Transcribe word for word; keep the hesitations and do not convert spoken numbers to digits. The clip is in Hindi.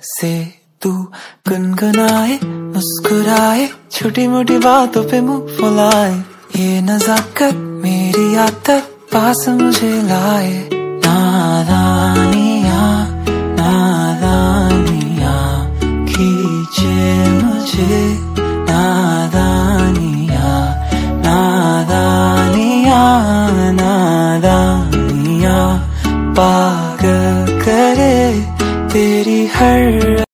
से तू गुनगुनाए, मुस्कुराए, छोटी मोटी बातों पे मुंह फुलाए। ये नजाकत मेरी आदत पास मुझे लाए। नादानिया नादानिया खींचे मुझे, नादानिया नादानिया नादानिया पागल करे तेरी हर